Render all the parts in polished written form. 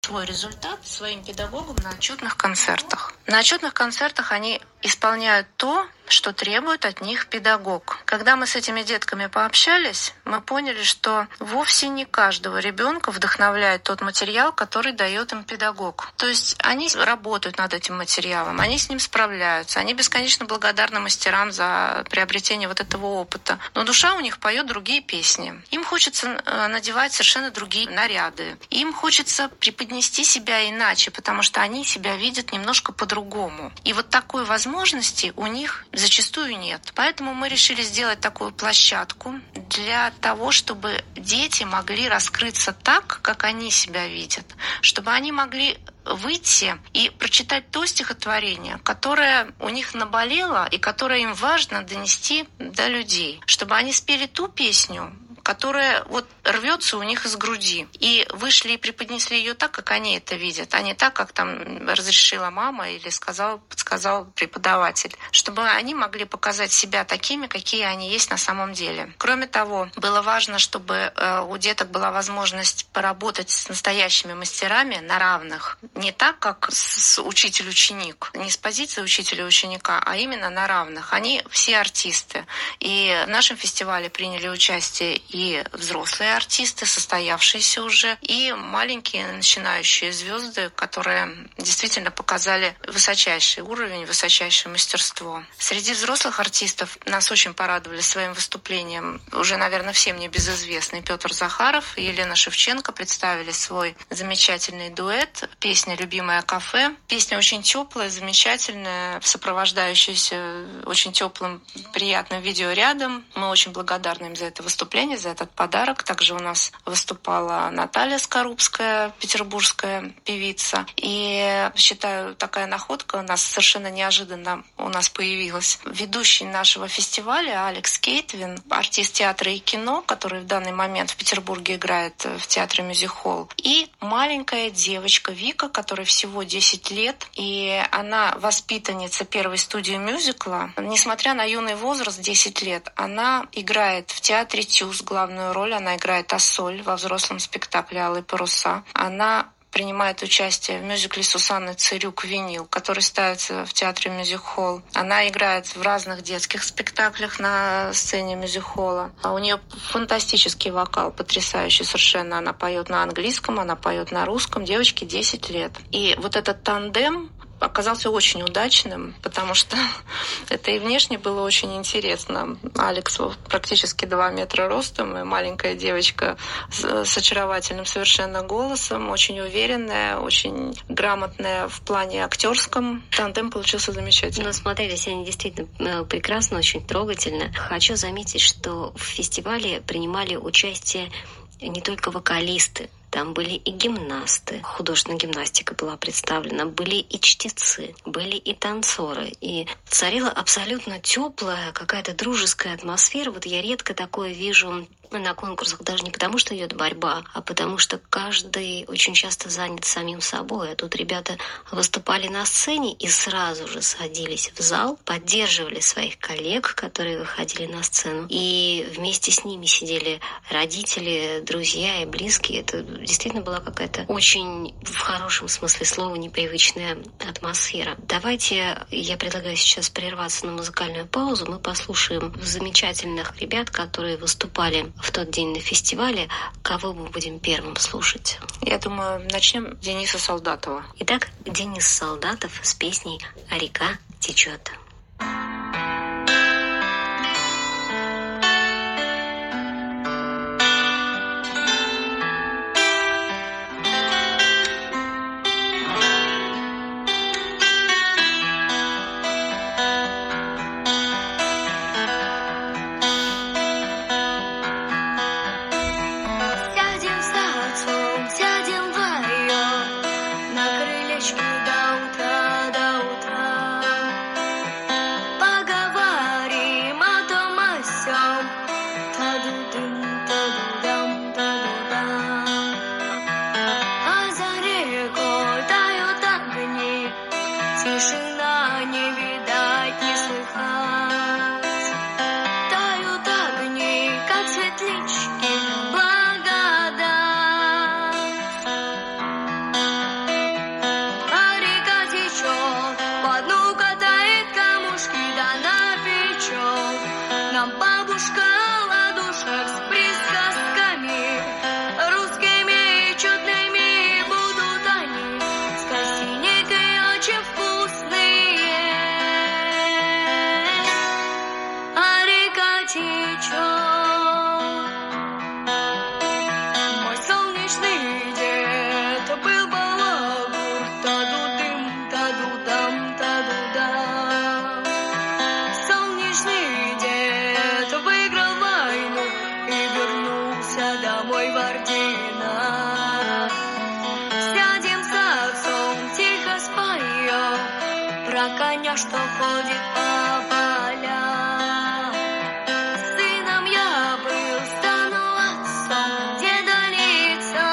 свой результат своим педагогам на отчетных концертах. На отчетных концертах они исполняют то, что требует от них педагог. Когда мы с этими детками пообщались, мы поняли, что вовсе не каждого ребенка вдохновляет тот материал, который дает им педагог. То есть они работают над этим материалом, они с ним справляются, они бесконечно благодарны мастерам за приобретение вот этого опыта. Но душа у них поет другие песни. Им хочется надевать совершенно другие наряды. Им хочется преподнести себя иначе, потому что они себя видят немножко по-другому. И вот такой возможности у них зачастую нет. Поэтому мы решили сделать такую площадку для того, чтобы дети могли раскрыться так, как они себя видят, чтобы они могли выйти и прочитать то стихотворение, которое у них наболело и которое им важно донести до людей, чтобы они спели ту песню, которая вот рвется у них из груди. И вышли и преподнесли ее так, как они это видят, а не так, как там разрешила мама или подсказал преподаватель. Чтобы они могли показать себя такими, какие они есть на самом деле. Кроме того, было важно, чтобы у деток была возможность поработать с настоящими мастерами на равных. Не так, как с учитель-ученик, не с позиции учителя-ученика, а именно на равных. Они все артисты. И в нашем фестивале приняли участие и взрослые артисты, состоявшиеся уже, и маленькие начинающие звезды, которые действительно показали высочайший уровень, высочайшее мастерство. Среди взрослых артистов нас очень порадовали своим выступлением уже, наверное, всем небезызвестный Петр Захаров и Елена Шевченко представили свой замечательный дуэт, песня «Любимое кафе». Песня очень теплая, замечательная, сопровождающаяся очень теплым, приятным видеорядом. Мы очень благодарны им за это выступление, за этот подарок. Также у нас выступала Наталья Скорубская, петербургская певица. И считаю, такая находка у нас совершенно неожиданно появилась. Ведущий нашего фестиваля Алекс Кейтвин, артист театра и кино, который в данный момент в Петербурге играет в театре Мюзик-холл. И маленькая девочка Вика, которой всего 10 лет. И она воспитанница первой студии мюзикла. Несмотря на юный возраст, 10 лет, она играет в театре Тюз главную роль. Она играет Ассоль во взрослом спектакле «Алые паруса». Она принимает участие в мюзикле Сусанны Цирюк «Винил», который ставится в театре Мюзик-холл. Она играет в разных детских спектаклях на сцене Мюзик-холла. У нее фантастический вокал, потрясающий совершенно. Она поет на английском, она поет на русском. Девочке 10 лет. И вот этот тандем оказался очень удачным, потому что это и внешне было очень интересно. Алекс практически 2 метра ростом, и маленькая девочка с очаровательным совершенно голосом, очень уверенная, очень грамотная в плане актерском. Тандем получился замечательный. Но смотрелись они действительно прекрасно, очень трогательно. Хочу заметить, что в фестивале принимали участие не только вокалисты. Там были и гимнасты, художественная гимнастика была представлена, были и чтецы, были и танцоры. И царила абсолютно теплая, какая-то дружеская атмосфера. Вот я редко такое вижу на конкурсах, даже не потому, что идет борьба, а потому что каждый очень часто занят самим собой. А тут ребята выступали на сцене и сразу же садились в зал, поддерживали своих коллег, которые выходили на сцену. И вместе с ними сидели родители, друзья и близкие. Это действительно была какая-то очень, в хорошем смысле слова, непривычная атмосфера. Давайте, я предлагаю сейчас прерваться на музыкальную паузу. Мы послушаем замечательных ребят, которые выступали в тот день на фестивале. Кого мы будем первым слушать? Я думаю, начнем с Дениса Солдатова. Итак, Денис Солдатов с песней «А река течет». ребенка, что ходит по полям. Сыном я был, стану отцом, деда лицом.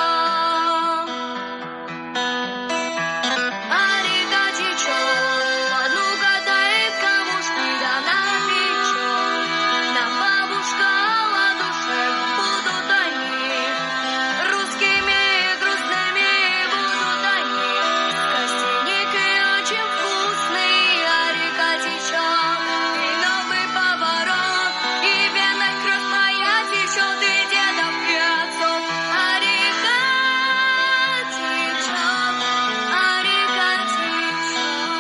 А река течет, одну катает камушки, да напечет. Нам бабушка ладушек будут они, русскими грустными будут они. Костяники очень вкусный, а река течет, и новый поворот, и пьяная кровь моя течет, и дедов пьяцов. А река течет, а река течет.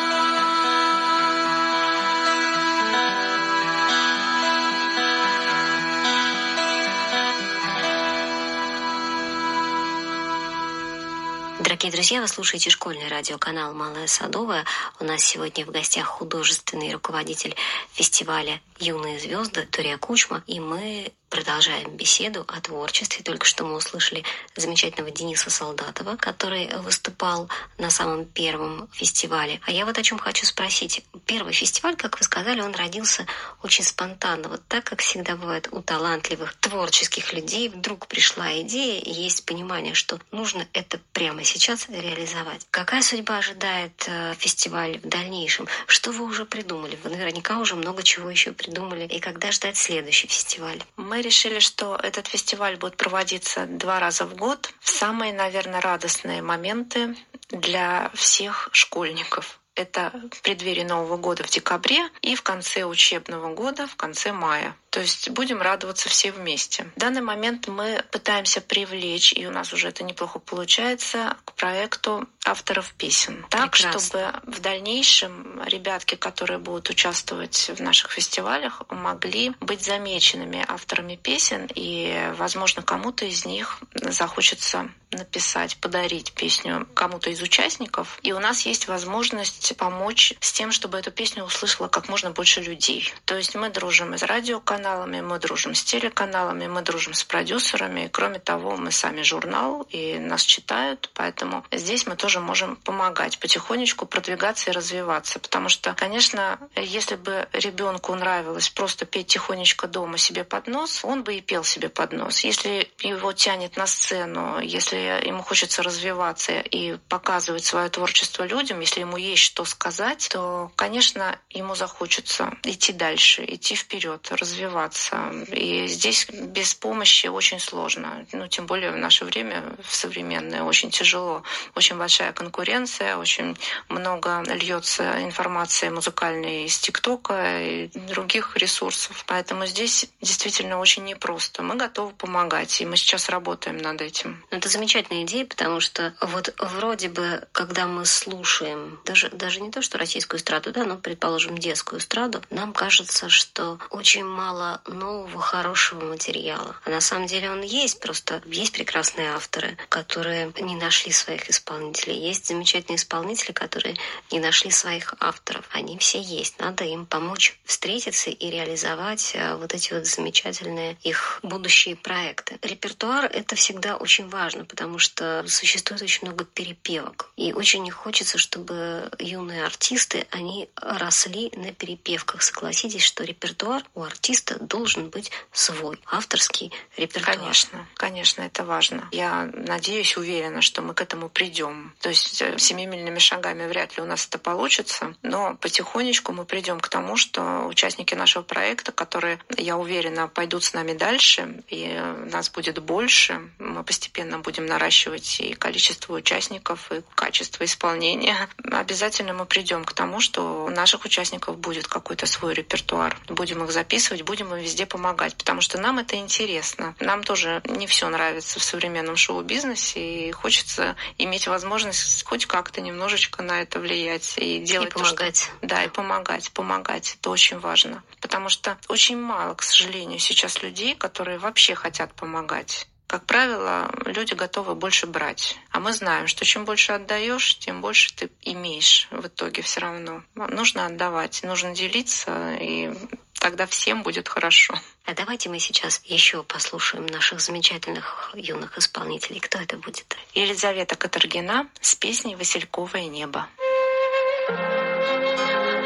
Дорогие друзья, вы слушаете школьный радиоканал «Малая Садовая». У нас сегодня в гостях художественный руководитель фестиваля «Юные звезды» Турия Кучма. И мы продолжаем беседу о творчестве. Только что мы услышали замечательного Дениса Солдатова, который выступал на самом первом фестивале. А я вот о чем хочу спросить. Первый фестиваль, как вы сказали, он родился очень спонтанно. Вот так, как всегда бывает у талантливых творческих людей, вдруг пришла идея, и есть понимание, что нужно это прямо сейчас реализовать. Какая судьба ожидает фестиваль в дальнейшем? Что вы уже придумали? Вы наверняка уже много чего еще придумали. И когда ждать следующий фестиваль? Мы решили, что этот фестиваль будет проводиться 2 раза в год в самые, наверное, радостные моменты для всех школьников. Это в преддверии Нового года в декабре и в конце учебного года, в конце мая. То есть будем радоваться все вместе. В данный момент мы пытаемся привлечь, и у нас уже это неплохо получается, к проекту авторов песен. Так, Прекрасно. чтобы в дальнейшем ребятки, которые будут участвовать в наших фестивалях, могли быть замеченными авторами песен, и, возможно, кому-то из них захочется написать, подарить песню кому-то из участников. И у нас есть возможность помочь с тем, чтобы эту песню услышало как можно больше людей. То есть мы дружим и с радиоканалами, мы дружим с телеканалами, мы дружим с продюсерами. И, кроме того, мы сами журнал, и нас читают, поэтому здесь мы тоже можем помогать потихонечку продвигаться и развиваться. Потому что, конечно, если бы ребенку нравилось просто петь тихонечко дома себе под нос, он бы и пел себе под нос. Если его тянет на сцену, если ему хочется развиваться и показывать свое творчество людям, если ему есть что сказать, то, конечно, ему захочется идти дальше, идти вперед, развиваться. И здесь без помощи очень сложно. Тем более в наше время, в современное, очень тяжело. Очень большая конкуренция, очень много льется информации музыкальной из ТикТока и других ресурсов. Поэтому здесь действительно очень непросто. Мы готовы помогать, и мы сейчас работаем над этим. Это замечательная идея, потому что вот вроде бы, когда мы слушаем даже не то, что российскую эстраду, да, но, предположим, детскую эстраду, нам кажется, что очень мало нового, хорошего материала. А на самом деле он есть, просто есть прекрасные авторы, которые не нашли своих исполнителей. Есть замечательные исполнители, которые не нашли своих авторов. Они все есть. Надо им помочь встретиться и реализовать вот эти вот замечательные их будущие проекты. Репертуар — это всегда очень важно, потому что существует очень много перепевок. И очень не хочется, чтобы юные артисты, они росли на перепевках. Согласитесь, что репертуар у артиста должен быть свой, авторский репертуар. Конечно, это важно. Я надеюсь, уверена, что мы к этому придем. То есть семимильными шагами вряд ли у нас это получится, но потихонечку мы придем к тому, что участники нашего проекта, которые, я уверена, пойдут с нами дальше, и нас будет больше, мы постепенно будем наращивать и количество участников, и качество исполнения. Обязательно мы придем к тому, что у наших участников будет какой-то свой репертуар. Будем их записывать, будем им везде помогать, потому что нам это интересно. Нам тоже не все нравится в современном шоу-бизнесе, и хочется иметь возможность хоть как-то немножечко на это влиять и делать и помогать. То, что... Да, и помогать. Это очень важно. Потому что очень мало, к сожалению, сейчас людей, которые вообще хотят помогать. Как правило, люди готовы больше брать. А мы знаем, что чем больше отдаешь, тем больше ты имеешь в итоге все равно. Нужно отдавать, нужно делиться, и тогда всем будет хорошо. А давайте мы сейчас еще послушаем наших замечательных юных исполнителей. Кто это будет? Елизавета Катаргина с песней «Васильковое небо».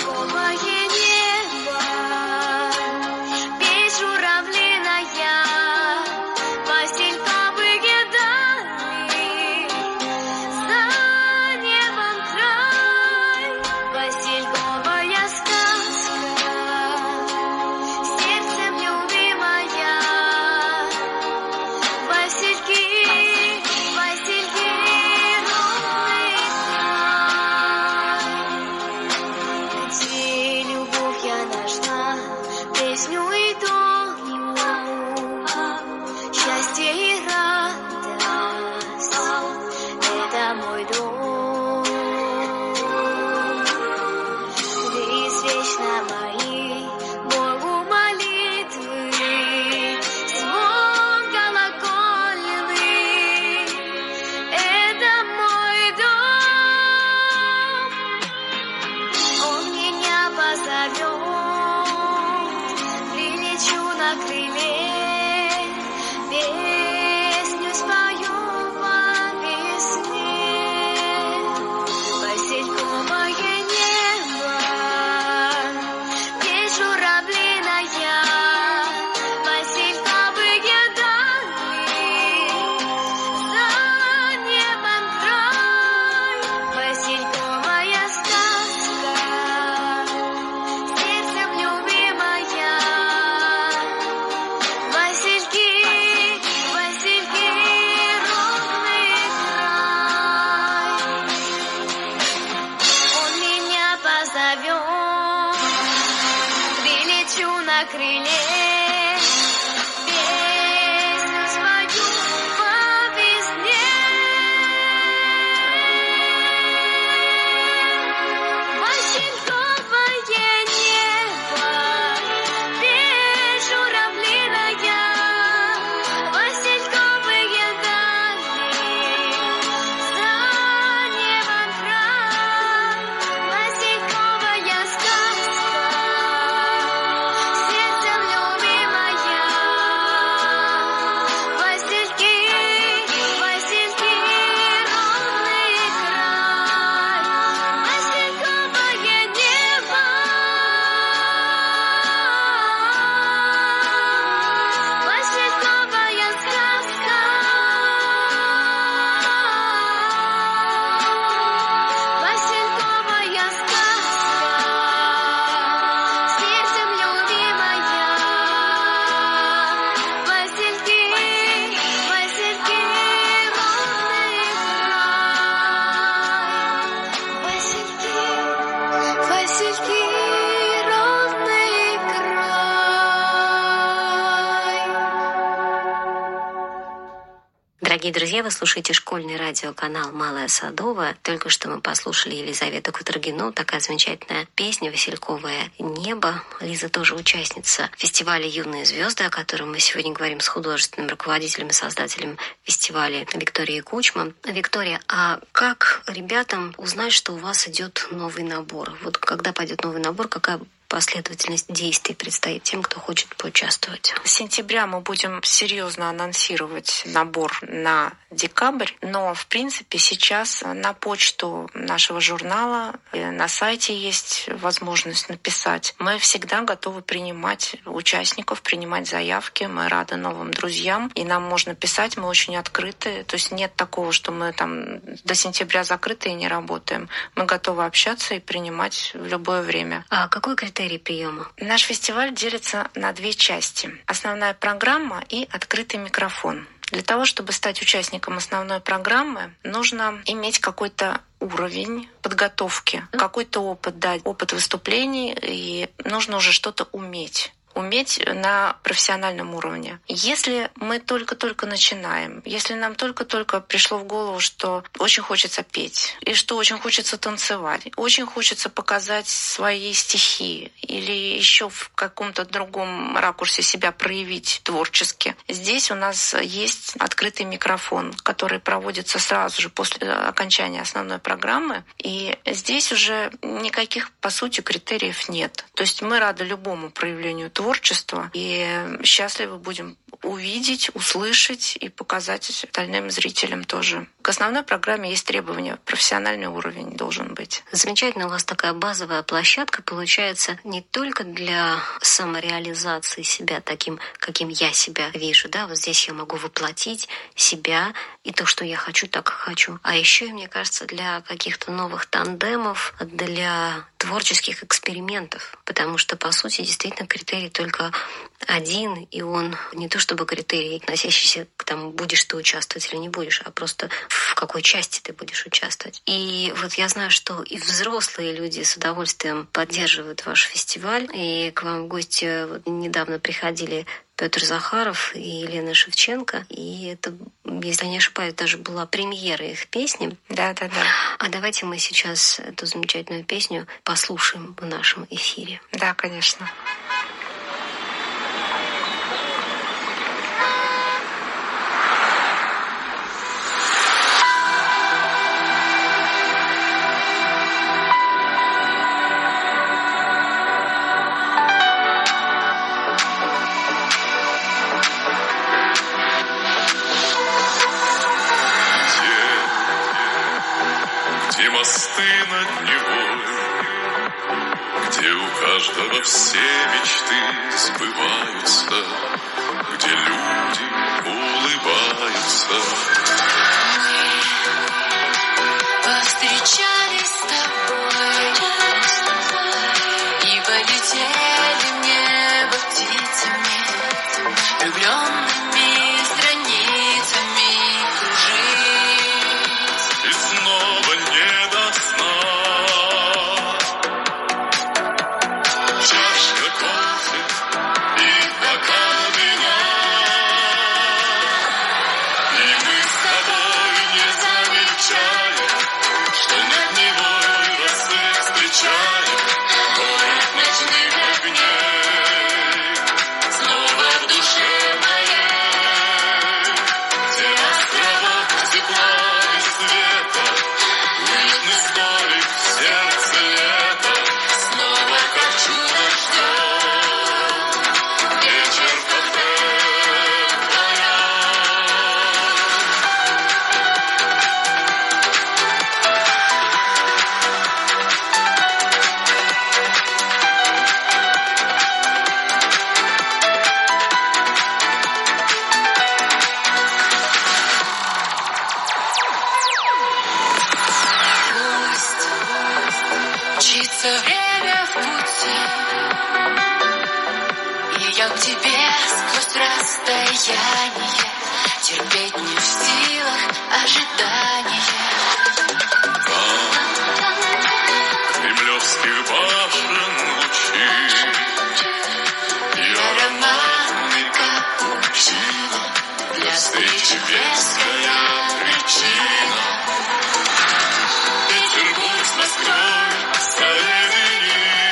Дорогие друзья, вы слушаете школьный радиоканал «Малая Садовая». Только что мы послушали Елизавету Кутергину, такая замечательная песня «Васильковое небо». Лиза тоже участница фестиваля «Юные звезды», о котором мы сегодня говорим с художественным руководителем и создателем фестиваля Викторией Кучма. Виктория, а как ребятам узнать, что у вас идет новый набор? Вот когда пойдет новый набор, какая последовательность действий предстоит тем, кто хочет поучаствовать? С сентября мы будем серьезно анонсировать набор на декабрь, но в принципе сейчас на почту нашего журнала на сайте есть возможность написать. Мы всегда готовы принимать участников, принимать заявки. Мы рады новым друзьям, и нам можно писать. Мы очень открыты. То есть нет такого, что мы там до сентября закрыты и не работаем. Мы готовы общаться и принимать в любое время. А какой критерий приема? Наш фестиваль делится на две части. Основная программа и открытый микрофон. Для того, чтобы стать участником основной программы, нужно иметь какой-то уровень подготовки, какой-то опыт, да, опыт выступлений, и нужно уже что-то уметь на профессиональном уровне. Если мы только-только начинаем, если нам только-только пришло в голову, что очень хочется петь, и что очень хочется танцевать, очень хочется показать свои стихи или еще в каком-то другом ракурсе себя проявить творчески, здесь у нас есть открытый микрофон, который проводится сразу же после окончания основной программы, и здесь уже никаких, по сути, критериев нет. То есть мы рады любому проявлению творчества и счастливы будем увидеть, услышать и показать остальным зрителям тоже. К основной программе есть требования, профессиональный уровень должен быть. Замечательно, у вас такая базовая площадка получается не только для самореализации себя таким, каким я себя вижу, да, вот здесь я могу воплотить себя и то, что я хочу, так как хочу, а еще, мне кажется, для каких-то новых тандемов, для творческих экспериментов, потому что, по сути, действительно критерий только один, и он не то чтобы критерий, относящийся к тому, будешь ты участвовать или не будешь, а просто в какой части ты будешь участвовать. И вот я знаю, что и взрослые люди с удовольствием поддерживают ваш фестиваль, и к вам в гости вот недавно приходили Петр Захаров и Елена Шевченко, и это, если не ошибаюсь, даже была премьера их песни. Да. А давайте мы сейчас эту замечательную песню послушаем в нашем эфире. Да, конечно. Каждого все мечты сбываются, где люди улыбаются. Мы повстречались с тобой и полетели в небо птицами, влюбленными страницами кружить. И снова не до сна. Терпеть не в силах ожидания. Кремлевских башен лучи и ароматный капучино, для встречи веская причина. Петербург с Москвой соединить,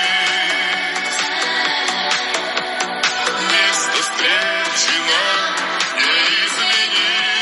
место встречи нам не изменить.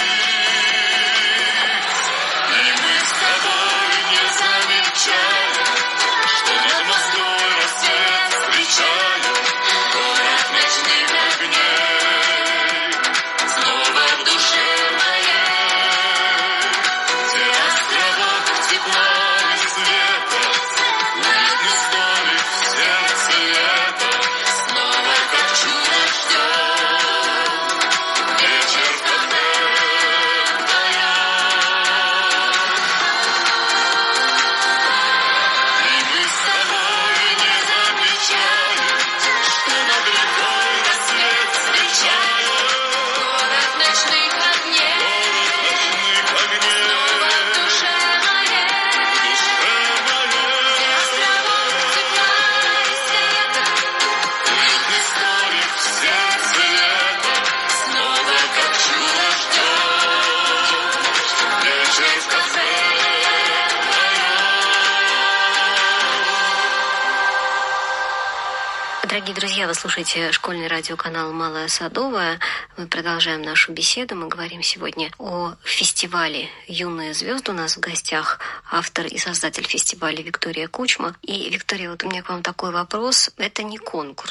И мы с тобой не замечаем, что над Москвой рассвет встречаем. Город ночных огней снова в душе моей, где островок тепла и света, уютный столик в сердце лета, снова как чудо ждем вечер в кафе вдвоем. И мы с тобой не замечаем, что над рекой рассвет встречаем. Город ночных огней Город ночных огней снова в душе моей, островок тепла и света, уютный столик в сердце лета, снова как чудо ждем вечер в кафе Дорогие друзья, вы слушаете школьный радиоканал «Малая Садовая». Мы продолжаем нашу беседу. Мы говорим сегодня о фестивале «Юные звезды». У нас в гостях автор и создатель фестиваля Виктория Кучма. И, Виктория, вот у меня к вам такой вопрос. Это не конкурс.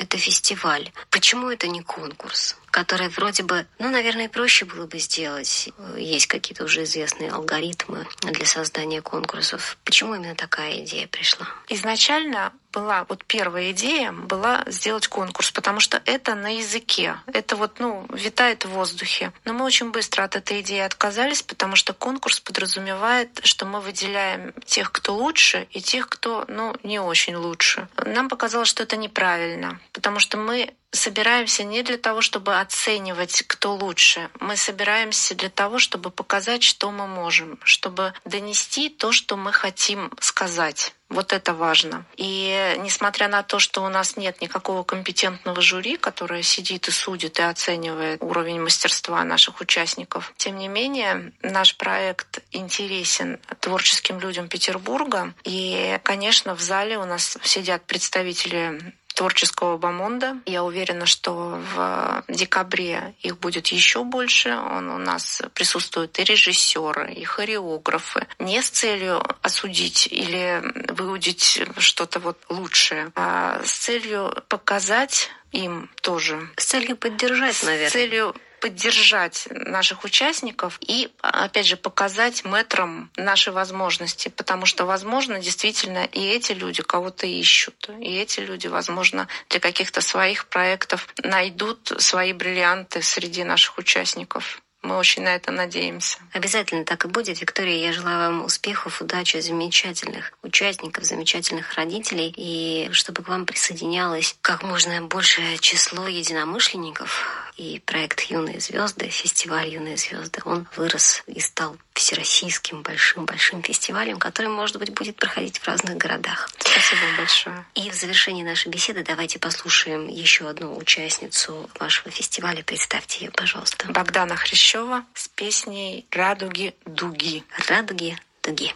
это фестиваль. Почему это не конкурс, который вроде бы, наверное, проще было бы сделать. Есть какие-то уже известные алгоритмы для создания конкурсов. Почему именно такая идея пришла? Изначально была первая идея была сделать конкурс, потому что это на языке, это витает в воздухе. Но мы очень быстро от этой идеи отказались, потому что конкурс подразумевает, что мы выделяем тех, кто лучше, и тех, кто не очень лучше. Нам показалось, что это неправильно, потому что мы собираемся не для того, чтобы оценивать, кто лучше. Мы собираемся для того, чтобы показать, что мы можем, чтобы донести то, что мы хотим сказать. Вот это важно. И несмотря на то, что у нас нет никакого компетентного жюри, которое сидит и судит и оценивает уровень мастерства наших участников, тем не менее наш проект интересен творческим людям Петербурга. И, конечно, в зале у нас сидят представители творческого бомонда. Я уверена, что в декабре их будет еще больше. У нас присутствуют и режиссеры, и хореографы. Не с целью осудить или выудить что-то лучшее, а с целью показать им тоже. С целью поддержать, наверное. С целью поддержать наших участников и, опять же, показать мэтрам наши возможности, потому что, возможно, действительно и эти люди кого-то ищут, и эти люди, возможно, для каких-то своих проектов найдут свои бриллианты среди наших участников. Мы очень на это надеемся. Обязательно так и будет. Виктория, я желаю вам успехов, удачи, замечательных участников, замечательных родителей. И чтобы к вам присоединялось как можно большее число единомышленников. И проект «Юные звезды», фестиваль «Юные звезды», он вырос и стал всероссийским большим-большим фестивалем, который, может быть, будет проходить в разных городах. Спасибо большое. И в завершении нашей беседы давайте послушаем еще одну участницу вашего фестиваля. Представьте ее, пожалуйста. Богдана Хрящева с песней «Радуги дуги». «Радуги дуги».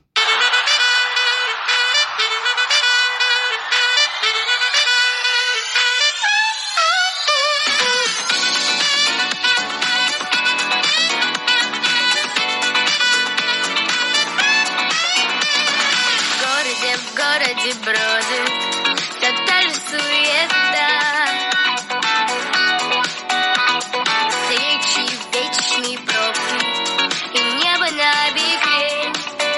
В городе бродит все та же суета. Встречи, вечные пробки и небо на бекрень.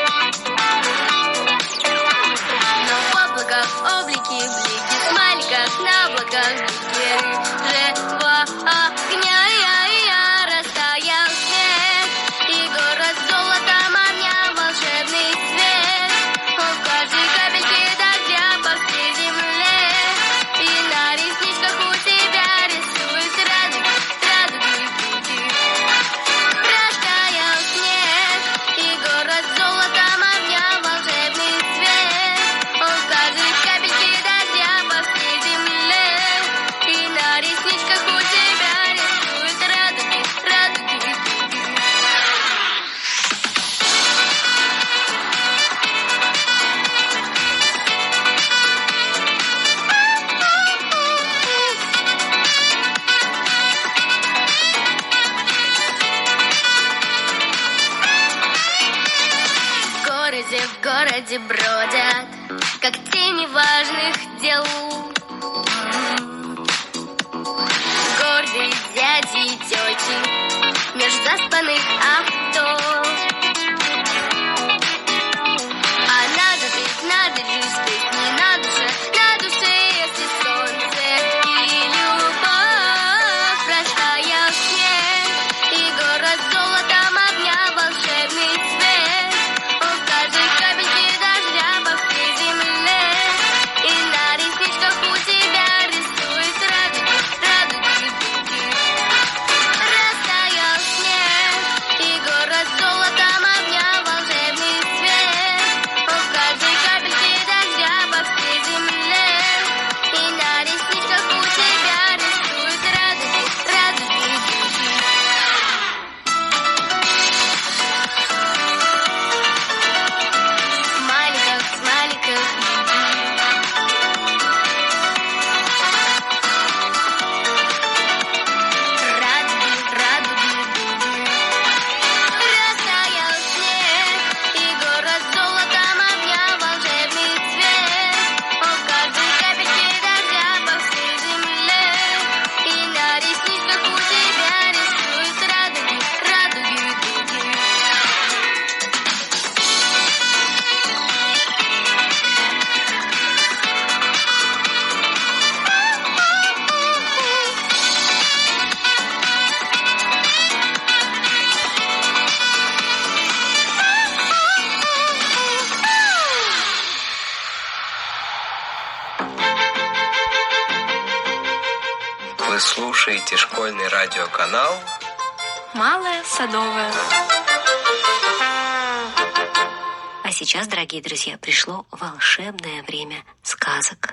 Но в облаках облики, блики, смайликах на облаках букверы живого огня. Я растаял снег, и город золотом обнял волшебный свет. Он в каждой капельке дождя по всей земле, и на ресничках у тебя рисует радуги, радуги дуги. Растаял снег, и город золотом обнял волшебный свет. Он в каждой капельке дождя по всей земле, и на ресничках у тебя рисует радуги, радуги дуги. В городе бродят, как тени важных дел. Гордые дяди и тети меж заспанных авто. А надо жить не на душе если солнце и любовь. Растаял снег, и город золотом обнял волшебный цвет. Он в каждой капельке дождя по всей земле, и на ресничках у тебя рисует радуги, радуги дуги. Растаял снег, и город золотом Вы слушаете школьный радиоканал Малая Садовая. А сейчас, дорогие друзья, пришло волшебное время сказок.